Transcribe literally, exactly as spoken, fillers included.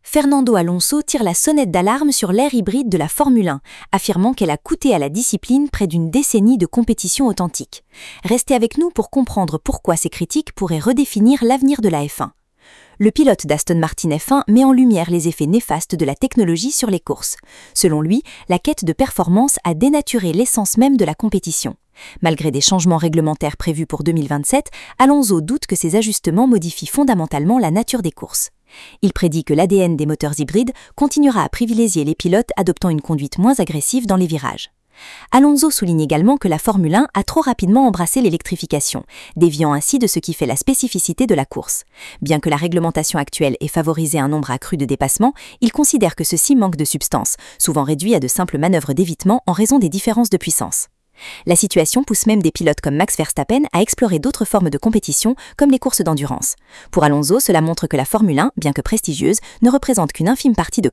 Fernando Alonso tire la sonnette d'alarme sur l'ère hybride de la Formule un, affirmant qu'elle a coûté à la discipline près d'une décennie de compétition authentique. Restez avec nous pour comprendre pourquoi ces critiques pourraient redéfinir l'avenir de la F un. Le pilote d'Aston Martin F un met en lumière les effets néfastes de la technologie sur les courses. Selon lui, la quête de performance a dénaturé l'essence même de la compétition. Malgré des changements réglementaires prévus pour deux mille vingt-sept, Alonso doute que ces ajustements modifient fondamentalement la nature des courses. Il prédit que l'A D N des moteurs hybrides continuera à privilégier les pilotes adoptant une conduite moins agressive dans les virages. Alonso souligne également que la Formule un a trop rapidement embrassé l'électrification, déviant ainsi de ce qui fait la spécificité de la course. Bien que la réglementation actuelle ait favorisé un nombre accru de dépassements, il considère que ceci manque de substance, souvent réduit à de simples manœuvres d'évitement en raison des différences de puissance. La situation pousse même des pilotes comme Max Verstappen à explorer d'autres formes de compétition, comme les courses d'endurance. Pour Alonso, cela montre que la Formule un, bien que prestigieuse, ne représente qu'une infime partie de